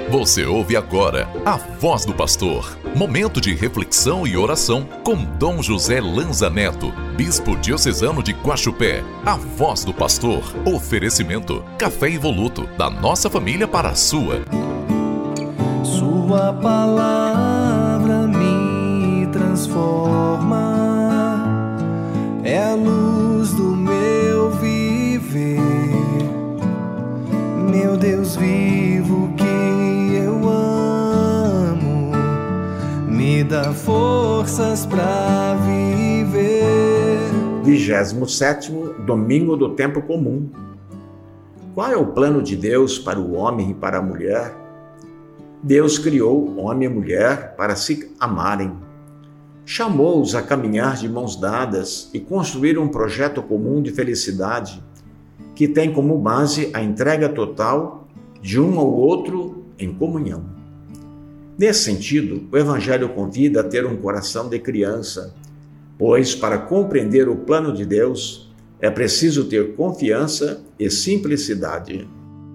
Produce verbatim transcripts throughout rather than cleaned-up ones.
Você ouve agora a Voz do Pastor, momento de reflexão e oração com Dom José Lanza Neto, Bispo Diocesano de Guaxupé. A Voz do Pastor, oferecimento, café Evoluto, da nossa família para a sua. Sua palavra me transforma, é a luz do meu viver, meu Deus vivo que eu amo, me dá forças para viver. vigésimo sétimo Domingo do Tempo Comum. Qual é o plano de Deus para o homem e para a mulher? Deus criou homem e mulher para se amarem. Chamou-os a caminhar de mãos dadas e construir um projeto comum de felicidade que tem como base a entrega total de um ao outro em comunhão. Nesse sentido, o Evangelho convida a ter um coração de criança, pois para compreender o plano de Deus é preciso ter confiança e simplicidade.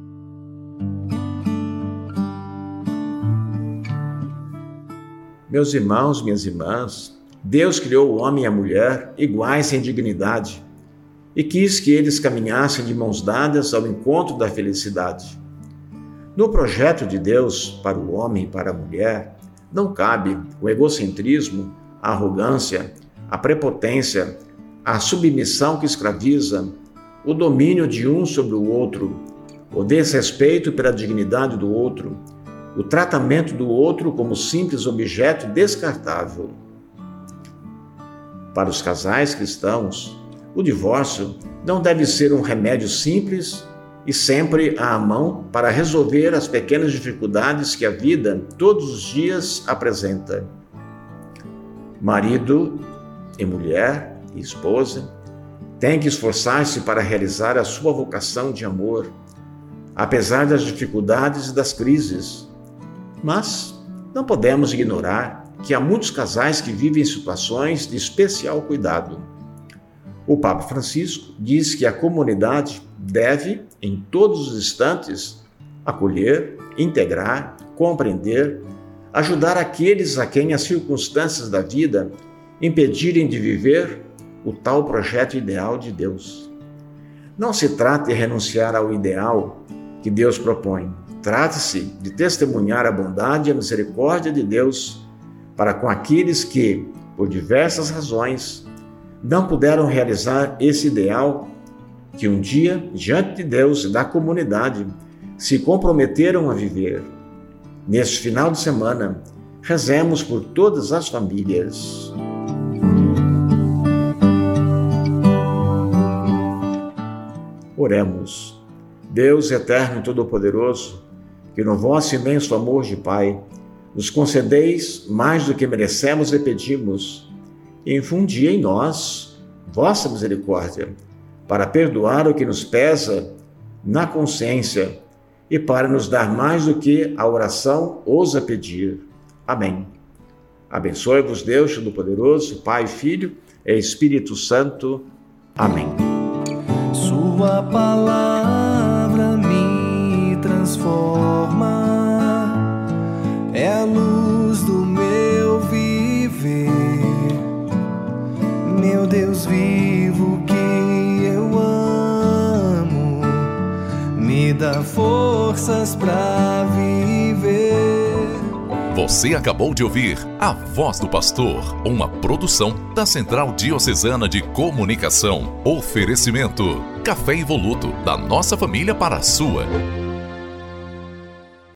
Meus irmãos, minhas irmãs, Deus criou o homem e a mulher iguais em dignidade e quis que eles caminhassem de mãos dadas ao encontro da felicidade. No projeto de Deus para o homem e para a mulher, não cabe o egocentrismo, a arrogância, a prepotência, a submissão que escraviza, o domínio de um sobre o outro, o desrespeito pela dignidade do outro, o tratamento do outro como simples objeto descartável. Para os casais cristãos, o divórcio não deve ser um remédio simples e sempre à mão para resolver as pequenas dificuldades que a vida todos os dias apresenta. Marido e mulher e esposa têm que esforçar-se para realizar a sua vocação de amor, apesar das dificuldades e das crises. Mas não podemos ignorar que há muitos casais que vivem situações de especial cuidado. O Papa Francisco diz que a comunidade deve, em todos os instantes, acolher, integrar, compreender, ajudar aqueles a quem as circunstâncias da vida impedirem de viver o tal projeto ideal de Deus. Não se trata de renunciar ao ideal que Deus propõe. Trata-se de testemunhar a bondade e a misericórdia de Deus para com aqueles que, por diversas razões, não puderam realizar esse ideal que um dia, diante de Deus e da comunidade, se comprometeram a viver. Neste final de semana, rezemos por todas as famílias. Oremos. Deus eterno e todo-poderoso, que no vosso imenso amor de Pai nos concedeis mais do que merecemos e pedimos, e infundi em nós vossa misericórdia, para perdoar o que nos pesa na consciência e para nos dar mais do que a oração ousa pedir. Amém. Abençoe-vos Deus Todo-Poderoso, Pai, Filho e Espírito Santo. Amém. Sua palavra me transforma, é a luz do meu viver, meu Deus vivo que eu amo, me dá forças para viver. Você acabou de ouvir A Voz do Pastor, uma produção da Central Diocesana de Comunicação. Oferecimento, café Evoluto, da nossa família para a sua.